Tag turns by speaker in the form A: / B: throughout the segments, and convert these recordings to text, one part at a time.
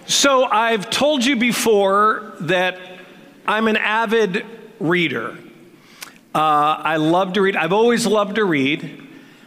A: So I've told you before that I'm an avid reader. I love to read. I've always loved to read.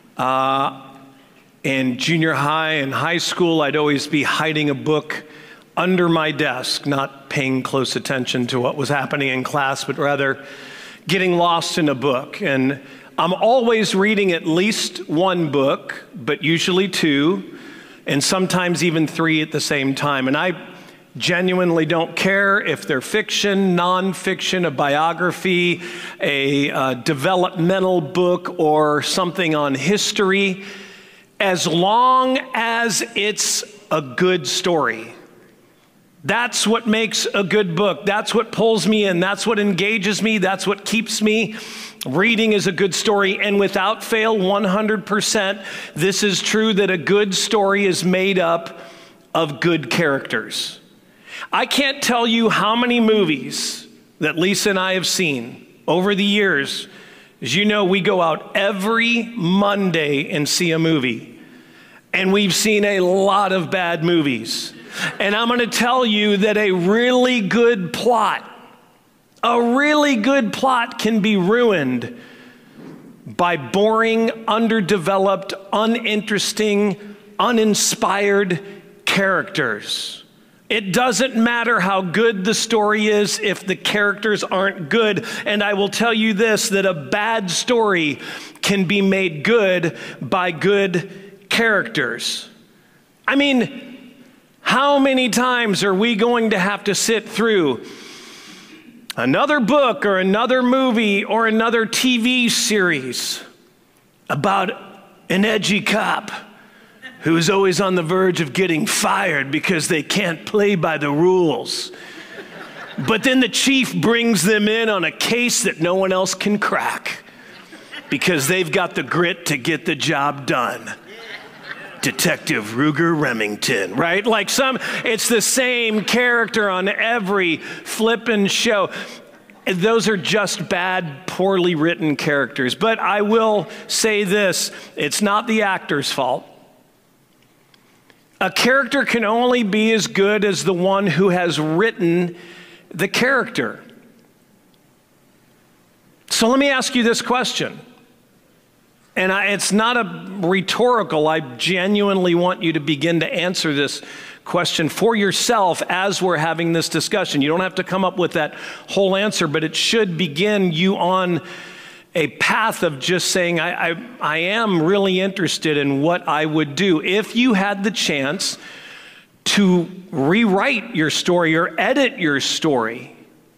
A: In junior high and high school, I'd always be hiding a book under my desk, not paying close attention to what was happening in class, but rather getting lost in a book. And I'm always reading at least one book, but usually two, and sometimes even three at the same time. And I genuinely don't care if they're fiction, nonfiction, a biography, a developmental book, or something on history, as long as it's a good story. That's what makes a good book. That's what pulls me in. That's what engages me. That's what keeps me reading is a good story. And without fail, 100%, this is true that a good story is made up of good characters. I can't tell you how many movies that Lisa and I have seen over the years. As you know, we go out every Monday and see a movie. And we've seen a lot of bad movies. And I'm going to tell you that a really good plot can be ruined by boring, underdeveloped, uninteresting, uninspired characters. It doesn't matter how good the story is if the characters aren't good. And I will tell you this, that a bad story can be made good by good characters. I mean, how many times are we going to have to sit through another book or another movie or another TV series about an edgy cop who's always on the verge of getting fired because they can't play by the rules? But then the chief brings them in on a case that no one else can crack because they've got the grit to get the job done. Detective Ruger Remington, right? It's the same character on every flippin' show. Those are just bad, poorly written characters. But I will say this, it's not the actor's fault. A character can only be as good as the one who has written the character. So let me ask you this question. And it's not a rhetorical. I genuinely want you to begin to answer this question for yourself as we're having this discussion. You don't have to come up with that whole answer, but it should begin you on a path of just saying, I am really interested in what I would do. If you had the chance to rewrite your story or edit your story,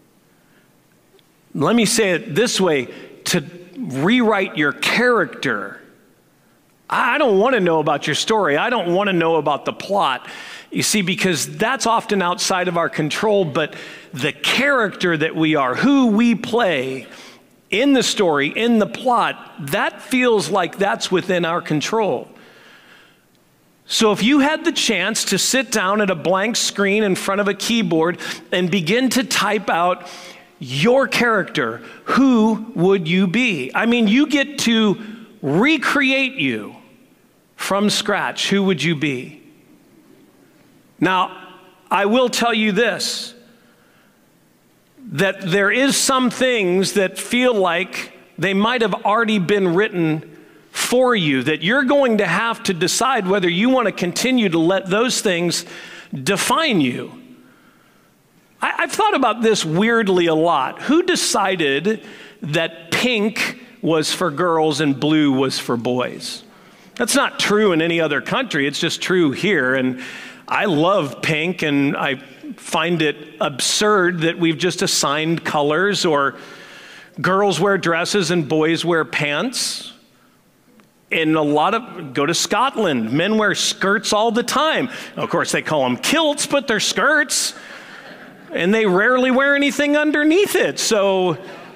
A: let me say it this way, to rewrite your character. I don't want to know about your story. I don't want to know about the plot. You see, because that's often outside of our control, but the character that we are, who we play in the story, in the plot, that feels like that's within our control. So if you had the chance to sit down at a blank screen in front of a keyboard and begin to type out your character, who would you be? I mean, you get to recreate you from scratch. Who would you be? Now, I will tell you this, that there is some things that feel like they might have already been written for you, that you're going to have to decide whether you want to continue to let those things define you. I've thought about this weirdly a lot. Who decided that pink was for girls and blue was for boys? That's not true in any other country. It's just true here. And I love pink, and I find it absurd that we've just assigned colors, or girls wear dresses and boys wear pants. In go to Scotland, men wear skirts all the time. Of course, they call them kilts, but they're skirts. And they rarely wear anything underneath it. So,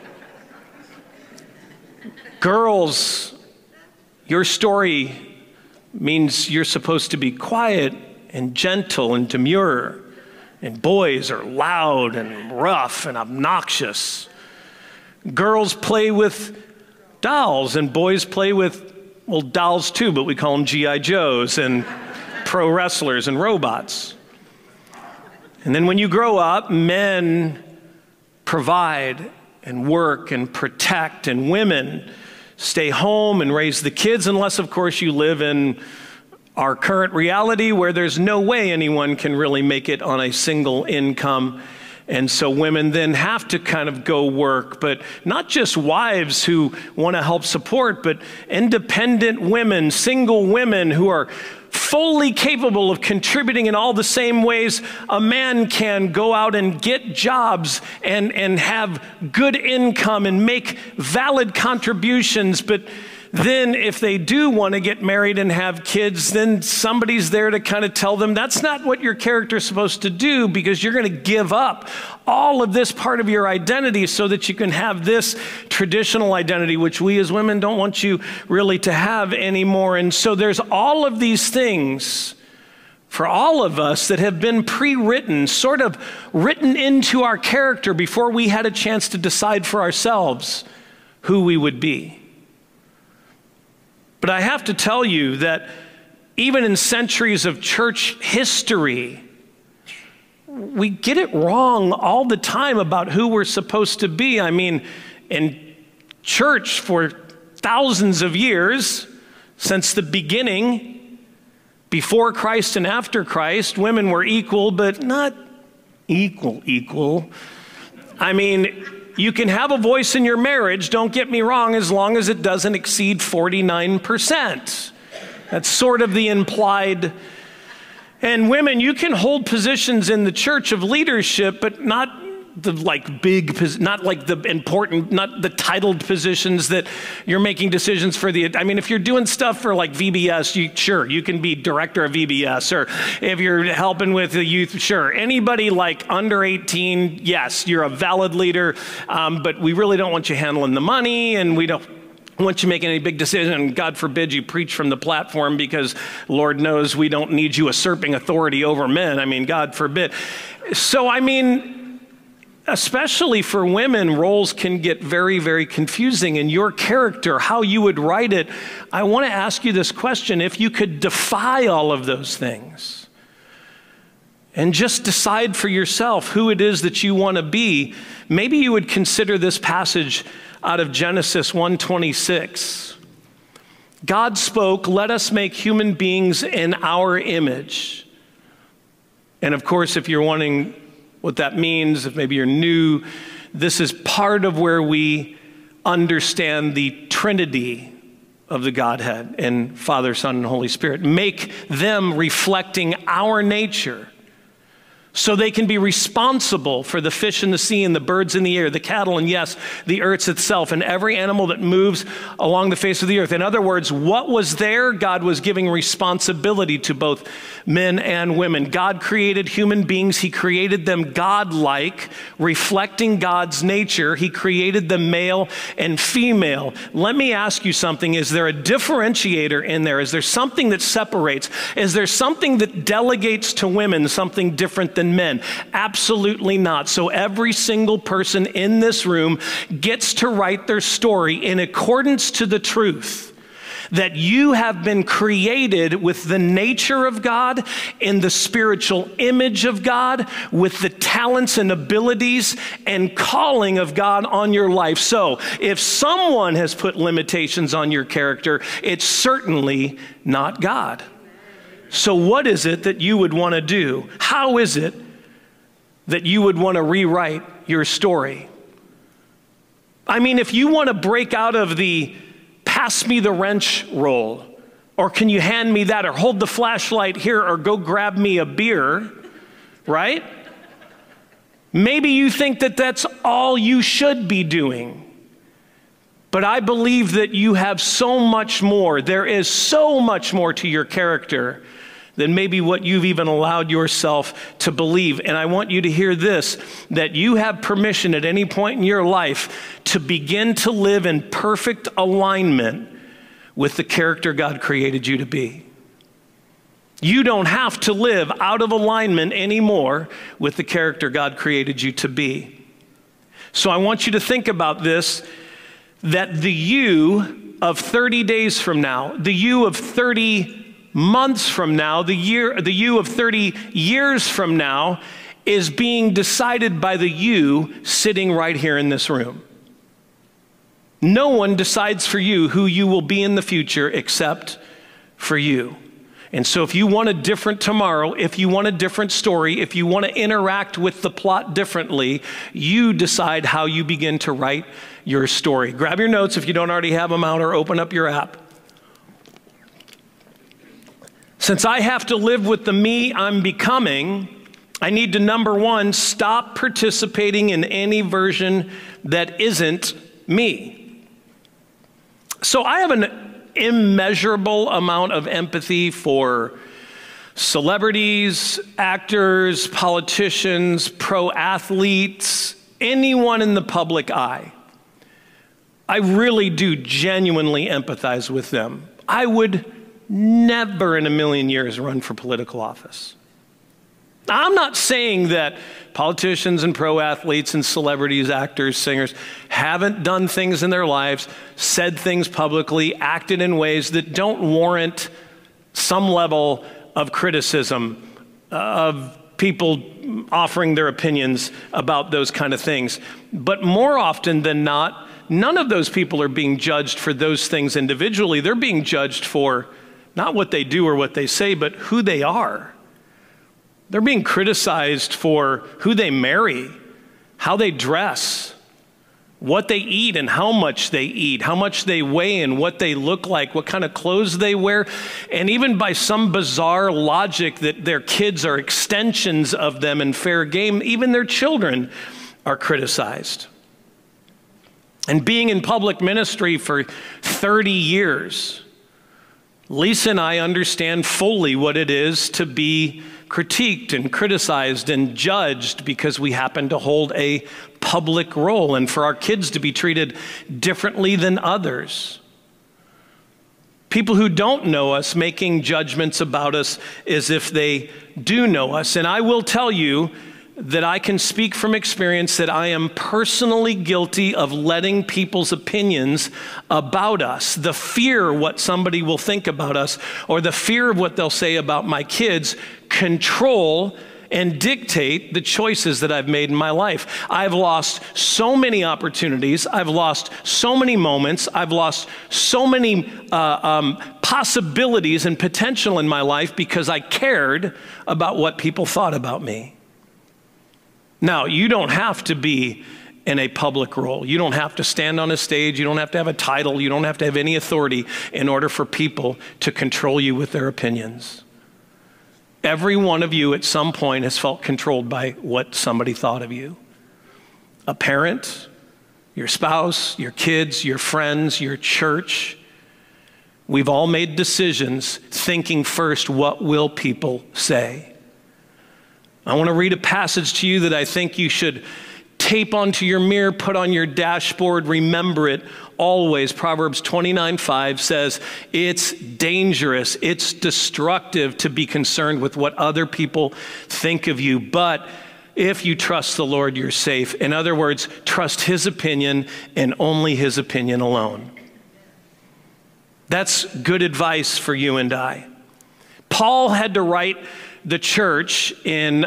A: girls, your story means you're supposed to be quiet and gentle and demure. And boys are loud and rough and obnoxious. Girls play with dolls, and boys play with, well, dolls too, but we call them G.I. Joes and pro wrestlers and robots. And then when you grow up, men provide and work and protect, and women stay home and raise the kids, unless, of course, you live in our current reality where there's no way anyone can really make it on a single income. And so women then have to kind of go work, but not just wives who want to help support, but independent women, single women who are fully capable of contributing in all the same ways a man can, go out and get jobs and have good income and make valid contributions. But then if they do want to get married and have kids, then somebody's there to kind of tell them that's not what your character is supposed to do, because you're going to give up all of this part of your identity so that you can have this traditional identity, which we as women don't want you really to have anymore. And so there's all of these things for all of us that have been pre-written, sort of written into our character before we had a chance to decide for ourselves who we would be. But I have to tell you that even in centuries of church history, we get it wrong all the time about who we're supposed to be. I mean, in church for thousands of years, since the beginning, before Christ and after Christ, women were equal, but not equal. I mean, you can have a voice in your marriage, don't get me wrong, as long as it doesn't exceed 49%. That's sort of the implied. And women, you can hold positions in the church of leadership, but not the not like the important, not the titled positions that you're making decisions for the, I mean, if you're doing stuff for like VBS, sure, you can be director of VBS, or if you're helping with the youth, sure. Anybody like under 18, yes, you're a valid leader, but we really don't want you handling the money, and we don't want you making any big decision. God forbid you preach from the platform, because Lord knows we don't need you usurping authority over men. I mean, God forbid. So, I mean, especially for women, roles can get very, very confusing. And your character, how you would write it, I want to ask you this question. If you could defy all of those things and just decide for yourself who it is that you want to be, maybe you would consider this passage out of Genesis 1:26. God spoke, "Let us make human beings in our image." And of course, if you're wondering what that means, if maybe you're new, this is part of where we understand the Trinity of the Godhead and Father, Son, and Holy Spirit. Make them reflecting our nature, so they can be responsible for the fish in the sea and the birds in the air, the cattle, and yes, the earth itself, and every animal that moves along the face of the earth. In other words, what was there, God was giving responsibility to both men and women. God created human beings. He created them God-like, reflecting God's nature. He created them male and female. Let me ask you something. Is there a differentiator in there? Is there something that separates? Is there something that delegates to women something different than men? Absolutely not. So every single person in this room gets to write their story in accordance to the truth that you have been created with the nature of God, in the spiritual image of God, with the talents and abilities and calling of God on your life. So if someone has put limitations on your character, it's certainly not God. So what is it that you would want to do? How is it that you would want to rewrite your story? I mean, if you want to break out of the pass me the wrench role, or can you hand me that, or hold the flashlight here, or go grab me a beer, right? Maybe you think that that's all you should be doing. But I believe that you have so much more. There is so much more to your character than maybe what you've even allowed yourself to believe. And I want you to hear this, that you have permission at any point in your life to begin to live in perfect alignment with the character God created you to be. You don't have to live out of alignment anymore with the character God created you to be. So I want you to think about this, that the you of 30 days from now, the you of 30 months from now, the you of 30 years from now, is being decided by the you sitting right here in this room. No one decides for you who you will be in the future except for you. And so if you want a different tomorrow, if you want a different story, if you want to interact with the plot differently, you decide how you begin to write your story. Grab your notes if you don't already have them out, or open up your app. Since I have to live with the me I'm becoming, I need to, number one, stop participating in any version that isn't me. So I have an immeasurable amount of empathy for celebrities, actors, politicians, pro athletes, anyone in the public eye. I really do genuinely empathize with them. I would never in a million years run for political office. Now, I'm not saying that politicians and pro athletes and celebrities, actors, singers haven't done things in their lives, said things publicly, acted in ways that don't warrant some level of criticism, of people offering their opinions about those kind of things. But more often than not, none of those people are being judged for those things individually. They're being judged for not what they do or what they say, but who they are. They're being criticized for who they marry, how they dress, what they eat and how much they eat, how much they weigh and what they look like, what kind of clothes they wear, and even by some bizarre logic that their kids are extensions of them in fair game, even their children are criticized. And being in public ministry for 30 years, Lisa and I understand fully what it is to be critiqued and criticized and judged because we happen to hold a public role, and for our kids to be treated differently than others. People who don't know us making judgments about us as if they do know us. And I will tell you that I can speak from experience that I am personally guilty of letting people's opinions about us, the fear what somebody will think about us, or the fear of what they'll say about my kids, control and dictate the choices that I've made in my life. I've lost so many opportunities. I've lost so many moments. I've lost so many possibilities and potential in my life because I cared about what people thought about me. Now, you don't have to be in a public role. You don't have to stand on a stage. You don't have to have a title. You don't have to have any authority in order for people to control you with their opinions. Every one of you at some point has felt controlled by what somebody thought of you. A parent, your spouse, your kids, your friends, your church. We've all made decisions thinking first, what will people say? I want to read a passage to you that I think you should tape onto your mirror, put on your dashboard, remember it always. Proverbs 29:5 says, it's dangerous, it's destructive to be concerned with what other people think of you, but if you trust the Lord, you're safe. In other words, trust His opinion and only His opinion alone. That's good advice for you and I. Paul had to write the church in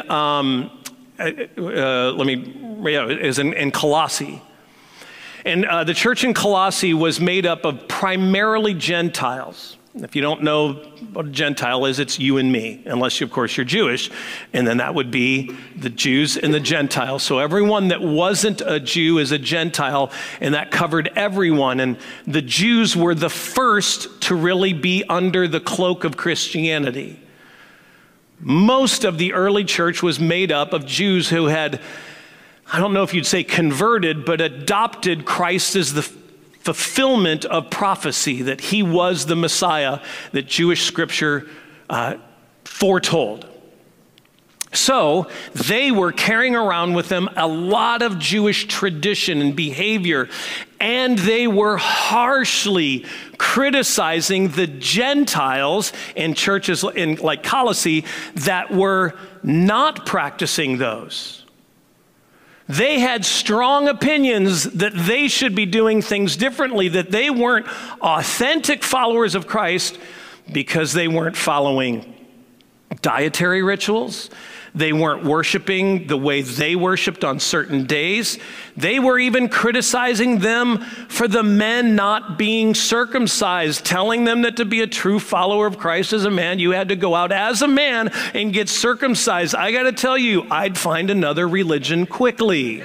A: in Colossae. And the church in Colossae was made up of primarily Gentiles. If you don't know what a Gentile is, it's you and me, unless, of course, you're Jewish. And then that would be the Jews and the Gentiles. So everyone that wasn't a Jew is a Gentile, and that covered everyone. And the Jews were the first to really be under the cloak of Christianity. Most of the early church was made up of Jews who had, I don't know if you'd say converted, but adopted Christ as the fulfillment of prophecy, that He was the Messiah that Jewish scripture foretold. So they were carrying around with them a lot of Jewish tradition and behavior, and they were harshly criticizing the Gentiles in churches like Colossae that were not practicing those. They had strong opinions that they should be doing things differently, that they weren't authentic followers of Christ because they weren't following dietary rituals. They weren't worshiping the way they worshiped on certain days. They were even criticizing them for the men not being circumcised, telling them that to be a true follower of Christ as a man, you had to go out as a man and get circumcised. I got to tell you, I'd find another religion quickly.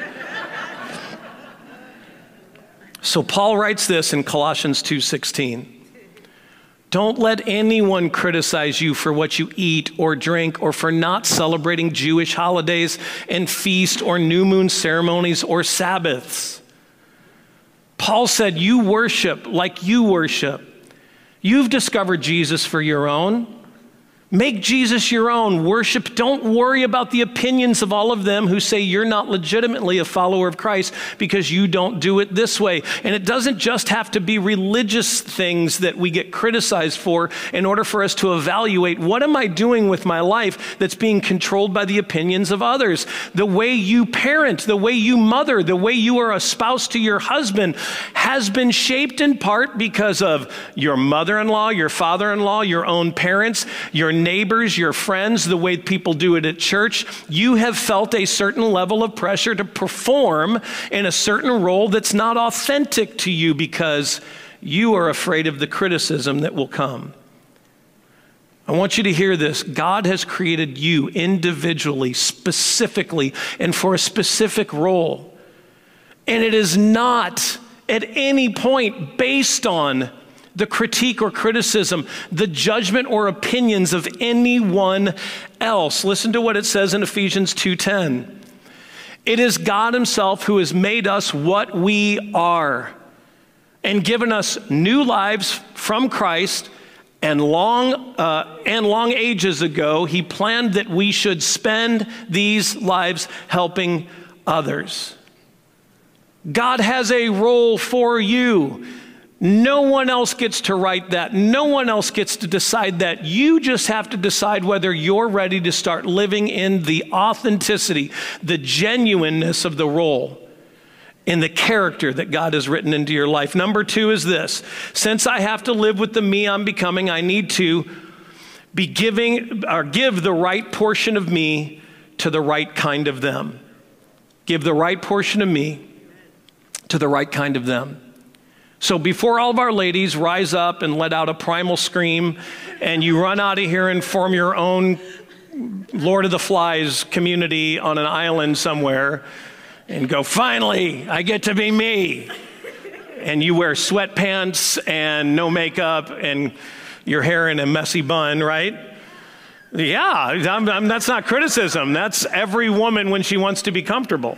A: So Paul writes this in Colossians 2:16. Don't let anyone criticize you for what you eat or drink or for not celebrating Jewish holidays and feasts or new moon ceremonies or Sabbaths. Paul said, you worship like you worship. You've discovered Jesus for your own. Make Jesus your own. Worship. Don't worry about the opinions of all of them who say you're not legitimately a follower of Christ because you don't do it this way. And it doesn't just have to be religious things that we get criticized for in order for us to evaluate what am I doing with my life that's being controlled by the opinions of others. The way you parent, the way you mother, the way you are a spouse to your husband has been shaped in part because of your mother-in-law, your father-in-law, your own parents, your neighbors, your friends, the way people do it at church. You have felt a certain level of pressure to perform in a certain role that's not authentic to you because you are afraid of the criticism that will come. I want you to hear this. God has created you individually, specifically, and for a specific role. And it is not at any point based on the critique or criticism, the judgment or opinions of anyone else. Listen to what it says in Ephesians 2:10. It is God himself who has made us what we are and given us new lives from Christ, and long ages ago, he planned that we should spend these lives helping others. God has a role for you. No one else gets to write that. No one else gets to decide that. You just have to decide whether you're ready to start living in the authenticity, the genuineness of the role, in the character that God has written into your life. Number 2 is this. Since I have to live with the me I'm becoming, I need to be giving or give the right portion of me to the right kind of them. Give the right portion of me to the right kind of them. So before all of our ladies rise up and let out a primal scream and you run out of here and form your own Lord of the Flies community on an island somewhere and go, finally, I get to be me. And you wear sweatpants and no makeup and your hair in a messy bun, right? Yeah, that's not criticism. That's every woman when she wants to be comfortable.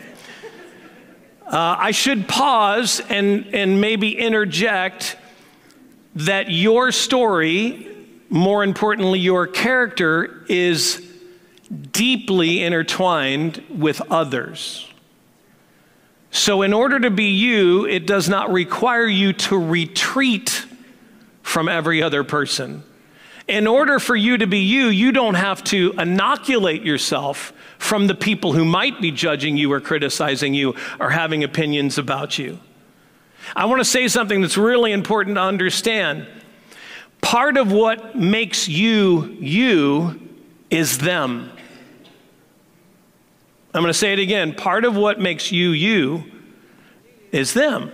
A: I should pause and maybe interject that your story, more importantly, your character, is deeply intertwined with others. So in order to be you, it does not require you to retreat from every other person. In order for you to be you, you don't have to inoculate yourself from the people who might be judging you or criticizing you or having opinions about you. I want to say something that's really important to understand. Part of what makes you, you is them. I'm going to say it again. Part of what makes you, you is them.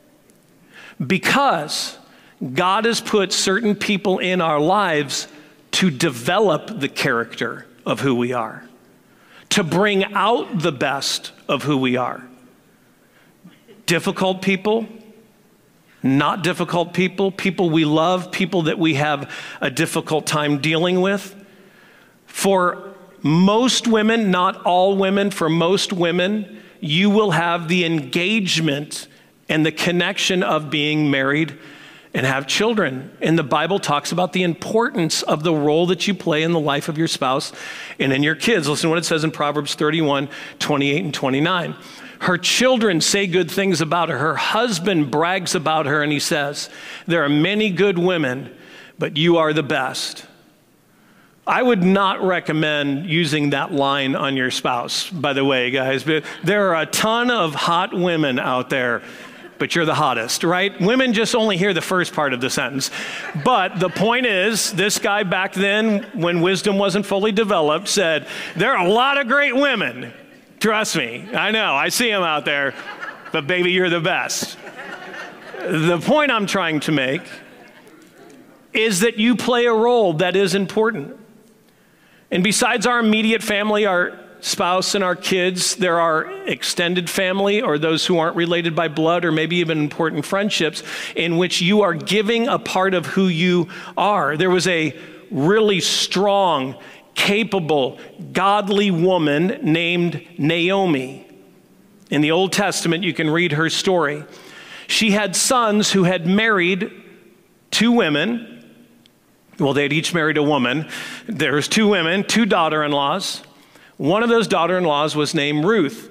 A: Because God has put certain people in our lives to develop the character of who we are, to bring out the best of who we are. Difficult people, not difficult people, people we love, people that we have a difficult time dealing with. For most women, not all women, for most women, you will have the engagement and the connection of being married and have children. And the Bible talks about the importance of the role that you play in the life of your spouse and in your kids. Listen to what it says in Proverbs 31, 28 and 29. Her children say good things about her. Her husband brags about her and he says, there are many good women, but you are the best. I would not recommend using that line on your spouse, by the way, guys. But there are a ton of hot women out there. but you're the hottest, right? Women just only hear the first part of the sentence. But the point is, this guy back then, when wisdom wasn't fully developed, said, there are a lot of great women. Trust me, I know, I see them out there, but baby, you're the best. The point I'm trying to make is that you play a role that is important. And besides our immediate family, our spouse and our kids, there are extended family or those who aren't related by blood or maybe even important friendships in which you are giving a part of who you are. There was a really strong, capable, godly woman named Naomi. In the Old Testament, you can read her story. She had sons who had married two women. Well, they'd each married a woman. There's two women, two daughter-in-laws. One of those daughter-in-laws was named Ruth.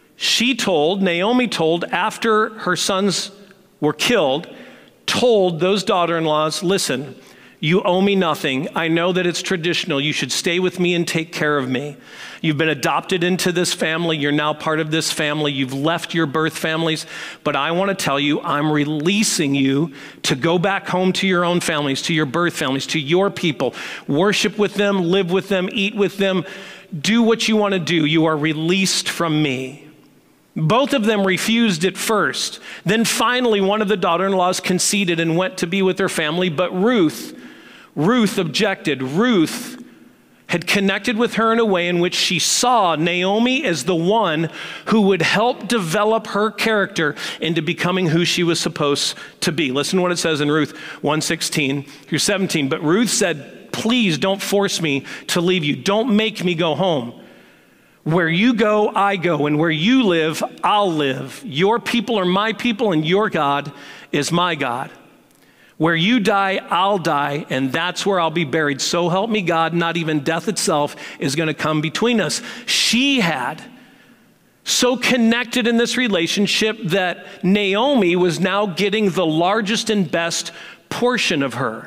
A: Naomi told, after her sons were killed, told those daughter-in-laws, listen, you owe me nothing. I know that it's traditional. You should stay with me and take care of me. You've been adopted into this family. You're now part of this family. You've left your birth families. But I want to tell you, I'm releasing you to go back home to your own families, to your birth families, to your people. Worship with them, live with them, eat with them. Do what you want to do. You are released from me. Both of them refused at first. Then finally, one of the daughter-in-laws conceded and went to be with her family. But Ruth objected. Ruth had connected with her in a way in which she saw Naomi as the one who would help develop her character into becoming who she was supposed to be. Listen to what it says in Ruth 1:16 through 17. But Ruth said, please don't force me to leave you. Don't make me go home. Where you go, I go, and where you live, I'll live. Your people are my people, and your God is my God. Where you die, I'll die, and that's where I'll be buried. So help me God, not even death itself is going to come between us. She had so connected in this relationship that Naomi was now getting the largest and best portion of her.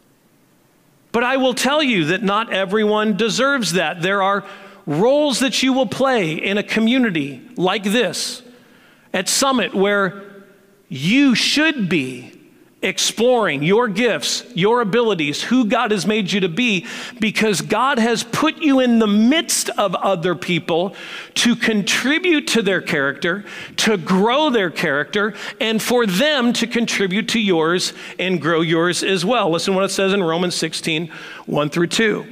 A: But I will tell you that not everyone deserves that. There are roles that you will play in a community like this at Summit where you should be exploring your gifts, your abilities, who God has made you to be, because God has put you in the midst of other people to contribute to their character, to grow their character, and for them to contribute to yours and grow yours as well. Listen to what it says in Romans 16, 1 through 2.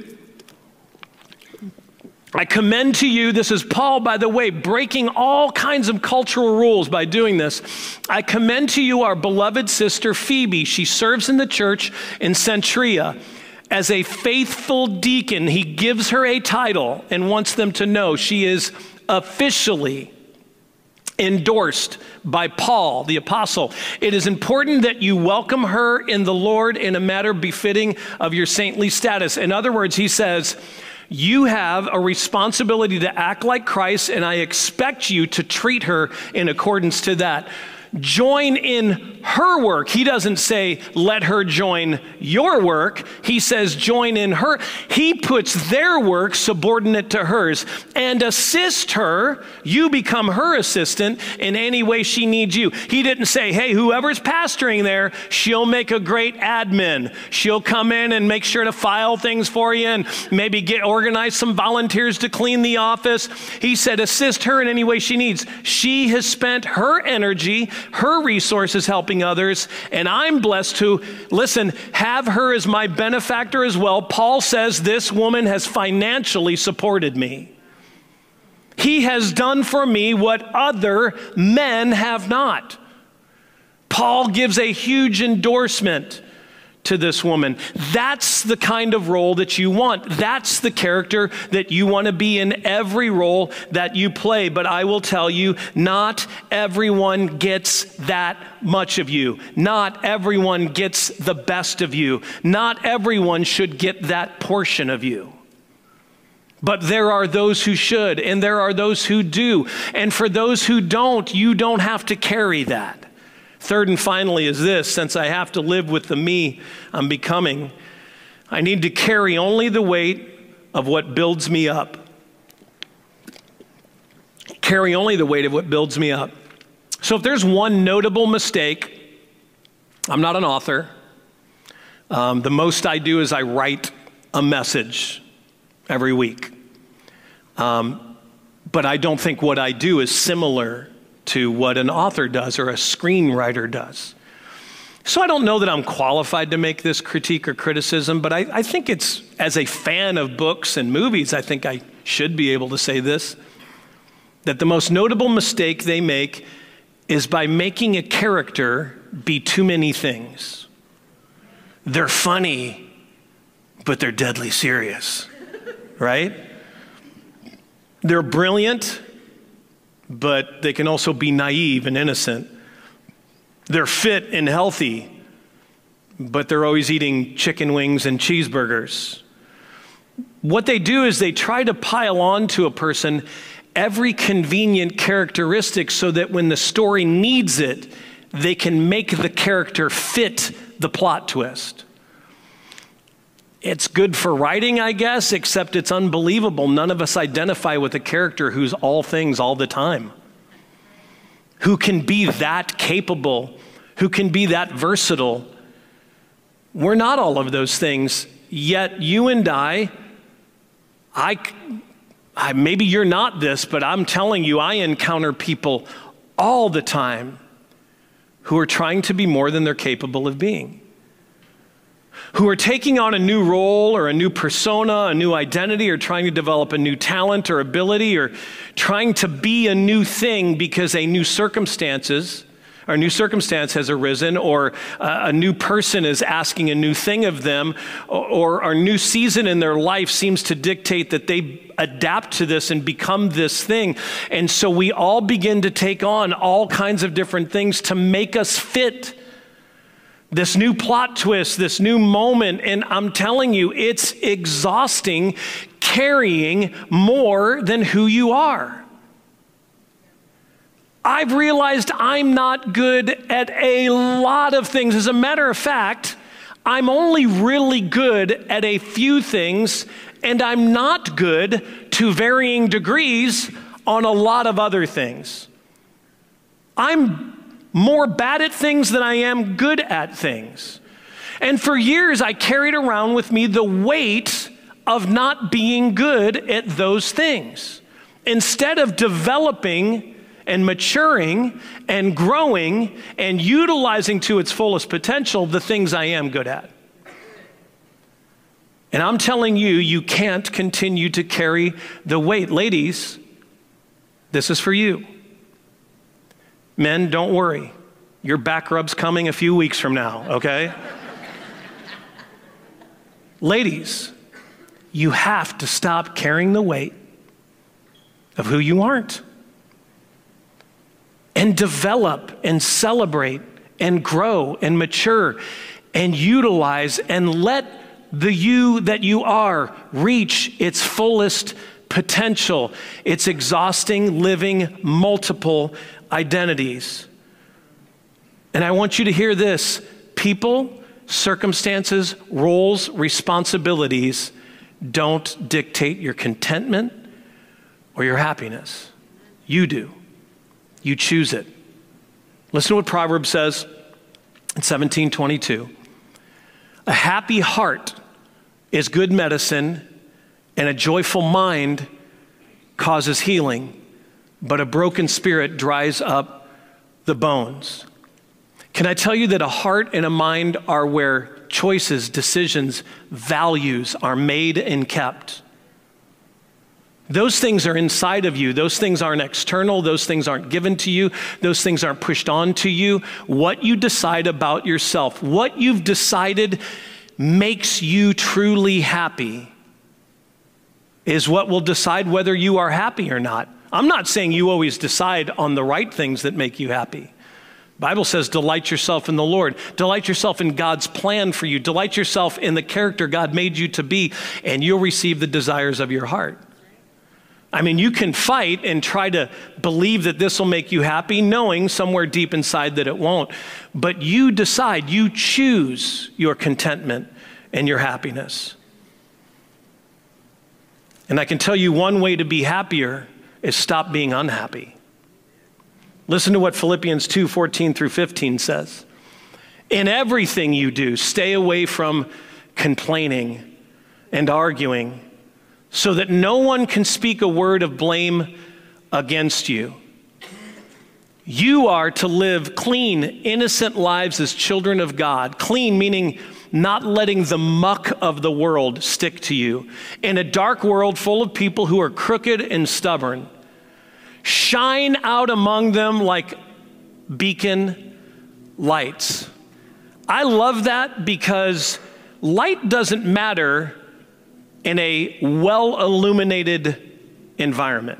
A: I commend to you, this is Paul, by the way, breaking all kinds of cultural rules by doing this. I commend to you our beloved sister Phoebe. She serves in the church in Centuria. As a faithful deacon, he gives her a title and wants them to know she is officially endorsed by Paul, the apostle. It is important that you welcome her in the Lord in a manner befitting of your saintly status. In other words, he says, you have a responsibility to act like Christ, and I expect you to treat her in accordance to that. Join in her work. He doesn't say, let her join your work. He says, join in her. He puts their work subordinate to hers and assist her. You become her assistant in any way she needs you. He didn't say, hey, whoever's pastoring there, she'll make a great admin. She'll come in and make sure to file things for you and maybe organize some volunteers to clean the office. He said, assist her in any way she needs. She has spent her energy, her resources helping others, and I'm blessed to, listen, have her as my benefactor as well. Paul says this woman has financially supported me. He has done for me what other men have not. Paul gives a huge endorsement to this woman. That's the kind of role that you want. That's the character that you want to be in every role that you play. But I will tell you, not everyone gets that much of you. Not everyone gets the best of you. Not everyone should get that portion of you. But there are those who should, and there are those who do. And for those who don't, you don't have to carry that. Third and finally is this: since I have to live with the me I'm becoming, I need to carry only the weight of what builds me up. Carry only the weight of what builds me up. So if there's one notable mistake, I'm not an author. The most I do is I write a message every week. But I don't think what I do is similar to what an author does or a screenwriter does. So I don't know that I'm qualified to make this critique or criticism, but I think it's, as a fan of books and movies, I think I should be able to say this, that the most notable mistake they make is by making a character be too many things. They're funny, but they're deadly serious, right? They're brilliant, but they can also be naive and innocent. They're fit and healthy, but they're always eating chicken wings and cheeseburgers. What they do is they try to pile on to a person every convenient characteristic so that when the story needs it, they can make the character fit the plot twist. It's good for writing, I guess, except it's unbelievable. None of us identify with a character who's all things all the time, who can be that capable, who can be that versatile. We're not all of those things, yet you and I maybe you're not this, but I'm telling you, I encounter people all the time who are trying to be more than they're capable of being, who are taking on a new role or a new persona, a new identity, or trying to develop a new talent or ability, or trying to be a new thing because a new circumstance has arisen, or a new person is asking a new thing of them, or a new season in their life seems to dictate that they adapt to this and become this thing. And so we all begin to take on all kinds of different things to make us fit this new plot twist, this new moment. And I'm telling you, it's exhausting carrying more than who you are. I've realized I'm not good at a lot of things. As a matter of fact, I'm only really good at a few things, and I'm not good to varying degrees on a lot of other things. I'm more bad at things than I am good at things. And for years, I carried around with me the weight of not being good at those things, instead of developing and maturing and growing and utilizing to its fullest potential the things I am good at. And I'm telling you, you can't continue to carry the weight. Ladies, this is for you. Men, don't worry. Your back rub's coming a few weeks from now, okay? Ladies, you have to stop carrying the weight of who you aren't, and develop and celebrate and grow and mature and utilize and let the you that you are reach its fullest potential. It's exhausting living multiple identities. And I want you to hear this. People, circumstances, roles, responsibilities don't dictate your contentment or your happiness. You do. You choose it. Listen to what Proverbs says in 17:22. A happy heart is good medicine, and a joyful mind causes healing, but a broken spirit dries up the bones. Can I tell you that a heart and a mind are where choices, decisions, values are made and kept? Those things are inside of you. Those things aren't external. Those things aren't given to you. Those things aren't pushed on to you. What you decide about yourself, what you've decided makes you truly happy, is what will decide whether you are happy or not. I'm not saying you always decide on the right things that make you happy. The Bible says, delight yourself in the Lord. Delight yourself in God's plan for you. Delight yourself in the character God made you to be, and you'll receive the desires of your heart. I mean, you can fight and try to believe that this will make you happy, knowing somewhere deep inside that it won't. But you decide, you choose your contentment and your happiness. And I can tell you one way to be happier is stop being unhappy. Listen to what Philippians 2:14 through 15 says. In everything you do, stay away from complaining and arguing, so that no one can speak a word of blame against you. You are to live clean, innocent lives as children of God. Clean meaning not letting the muck of the world stick to you. In a dark world full of people who are crooked and stubborn, shine out among them like beacon lights. I love that because light doesn't matter in a well-illuminated environment.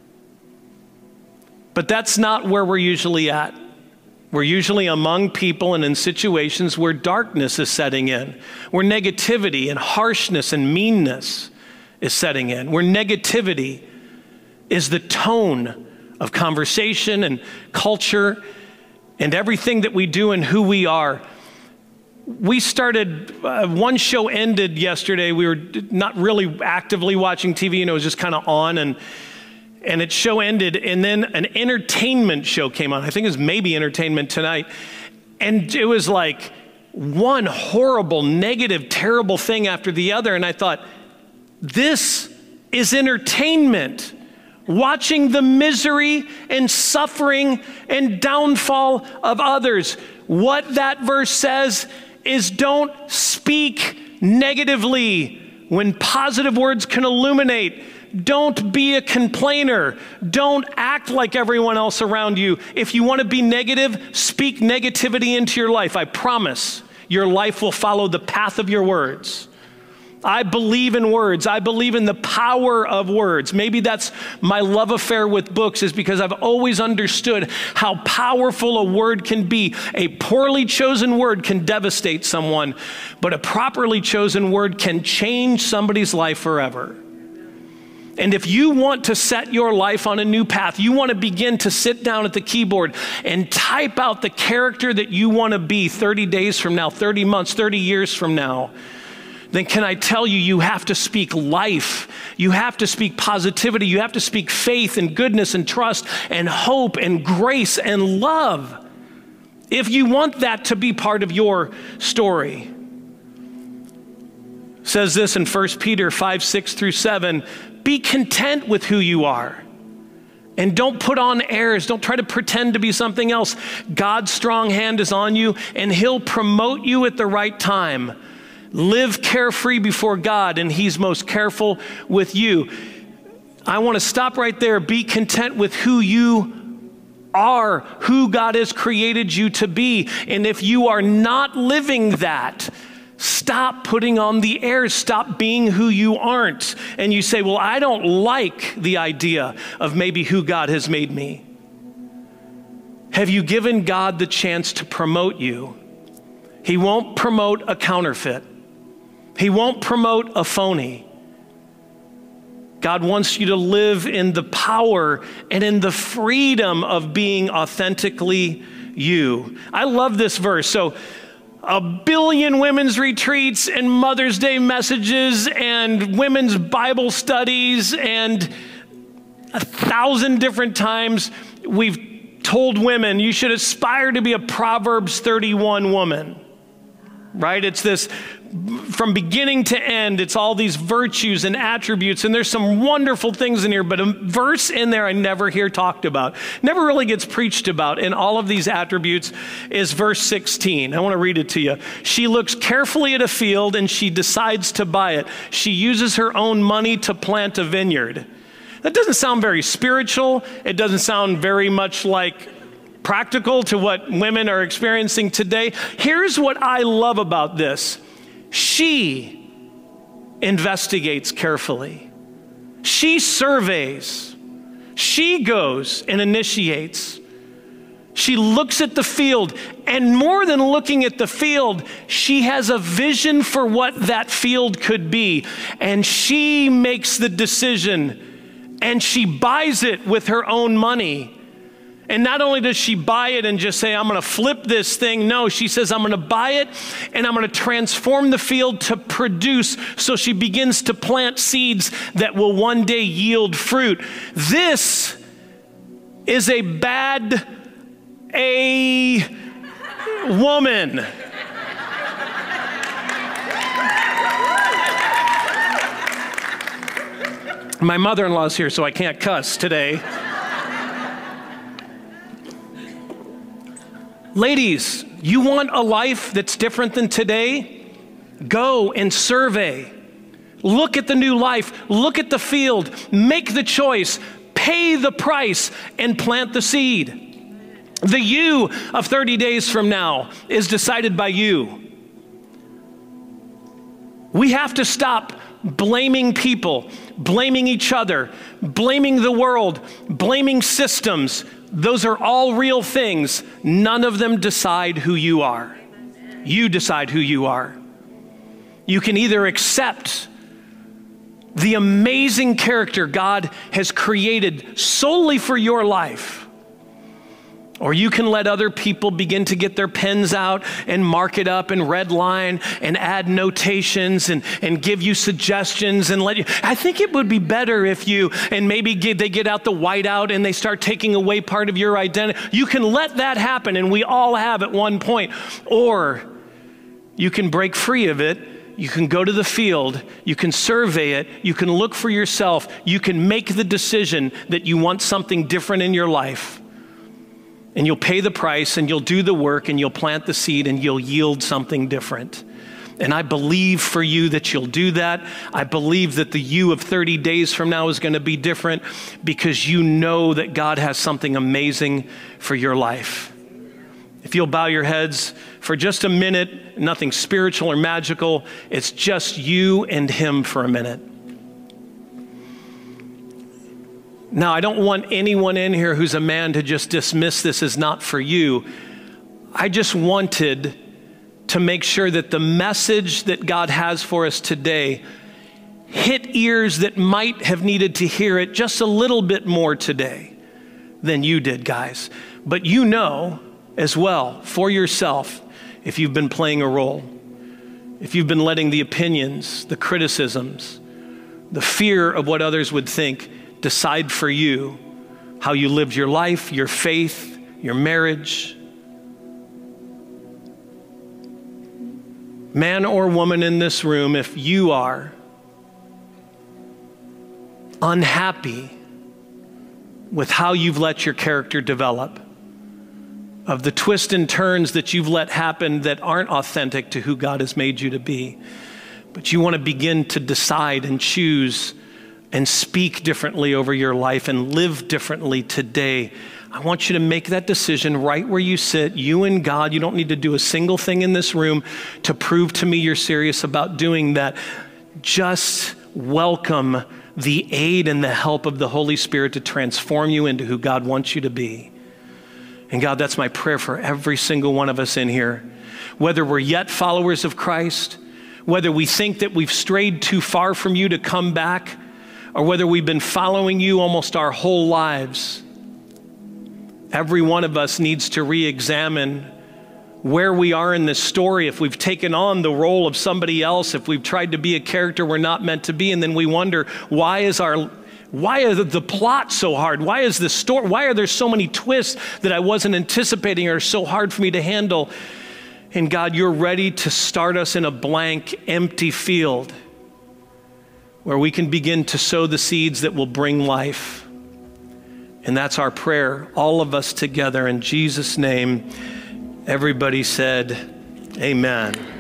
A: But that's not where we're usually at. We're usually among people and in situations where darkness is setting in, where negativity and harshness and meanness is setting in, where negativity is the tone of conversation and culture and everything that we do and who we are. We started, one show ended yesterday. We were not really actively watching TV, and it was just kind of on, and its show ended, and then an entertainment show came on. I think it was maybe Entertainment Tonight. And it was like one horrible, negative, terrible thing after the other. And I thought, this is entertainment. Watching the misery and suffering and downfall of others. What that verse says is don't speak negatively when positive words can illuminate. Don't be a complainer. Don't act like everyone else around you. If you want to be negative, speak negativity into your life. I promise your life will follow the path of your words. I believe in words. I believe in the power of words. Maybe that's my love affair with books, is because I've always understood how powerful a word can be. A poorly chosen word can devastate someone, but a properly chosen word can change somebody's life forever. And if you want to set your life on a new path, you want to begin to sit down at the keyboard and type out the character that you want to be 30 days from now, 30 months, 30 years from now, then can I tell you, you have to speak life. You have to speak positivity. You have to speak faith and goodness and trust and hope and grace and love. If you want that to be part of your story. It says this in 1 Peter 5:6-7, be content with who you are. And don't put on airs. Don't try to pretend to be something else. God's strong hand is on you, and he'll promote you at the right time. Live carefree before God, and he's most careful with you. I want to stop right there. Be content with who you are, who God has created you to be. And if you are not living that, stop putting on the airs. Stop being who you aren't. And you say, well, I don't like the idea of maybe who God has made me. Have you given God the chance to promote you? He won't promote a counterfeit. He won't promote a phony. God wants you to live in the power and in the freedom of being authentically you. I love this verse. So 1 billion women's retreats and Mother's Day messages and women's Bible studies, and 1,000 different times we've told women, you should aspire to be a Proverbs 31 woman, right? It's this, from beginning to end, it's all these virtues and attributes, and there's some wonderful things in here, but a verse in there I never hear talked about, never really gets preached about in all of these attributes is verse 16. I want to read it to you. She looks carefully at a field and she decides to buy it. She uses her own money to plant a vineyard. That doesn't sound very spiritual. It doesn't sound very much like practical to what women are experiencing today. Here's what I love about this. She investigates carefully. She surveys. She goes and initiates. She looks at the field, and more than looking at the field, she has a vision for what that field could be, and she makes the decision, and she buys it with her own money. And not only does she buy it and just say, I'm going to flip this thing. No, she says, I'm going to buy it and I'm going to transform the field to produce. So she begins to plant seeds that will one day yield fruit. This is a bad woman. My mother-in-law's here, so I can't cuss today. Ladies, you want a life that's different than today? Go and survey. Look at the new life. Look at the field. Make the choice. Pay the price and plant the seed. The you of 30 days from now is decided by you. We have to stop blaming people, blaming each other, blaming the world, blaming systems. Those are all real things. None of them decide who you are. You decide who you are. You can either accept the amazing character God has created solely for your life, or you can let other people begin to get their pens out and mark it up and red line and add notations and give you suggestions and let you. I think it would be better if you, and maybe they get out the whiteout and they start taking away part of your identity. You can let that happen, and we all have at one point. Or you can break free of it. You can go to the field. You can survey it. You can look for yourself. You can make the decision that you want something different in your life. And you'll pay the price, and you'll do the work, and you'll plant the seed, and you'll yield something different. And I believe for you that you'll do that. I believe that the you of 30 days from now is going to be different because you know that God has something amazing for your life. If you'll bow your heads for just a minute, nothing spiritual or magical, it's just you and Him for a minute. Now, I don't want anyone in here who's a man to just dismiss this as not for you. I just wanted to make sure that the message that God has for us today hit ears that might have needed to hear it just a little bit more today than you did, guys. But you know as well for yourself if you've been playing a role, if you've been letting the opinions, the criticisms, the fear of what others would think decide for you how you lived your life, your faith, your marriage. Man or woman in this room, if you are unhappy with how you've let your character develop, of the twists and turns that you've let happen that aren't authentic to who God has made you to be, but you want to begin to decide and choose and speak differently over your life and live differently today, I want you to make that decision right where you sit, you and God. You don't need to do a single thing in this room to prove to me you're serious about doing that. Just welcome the aid and the help of the Holy Spirit to transform you into who God wants you to be. And God, that's my prayer for every single one of us in here. Whether we're yet followers of Christ, whether we think that we've strayed too far from you to come back, or whether we've been following you almost our whole lives, every one of us needs to re-examine where we are in this story, if we've taken on the role of somebody else, if we've tried to be a character we're not meant to be, and then we wonder, why is the plot so hard? Why is the story, why are there so many twists that I wasn't anticipating or are so hard for me to handle? And God, you're ready to start us in a blank, empty field where we can begin to sow the seeds that will bring life. And that's our prayer, all of us together in Jesus' name. Everybody said, amen.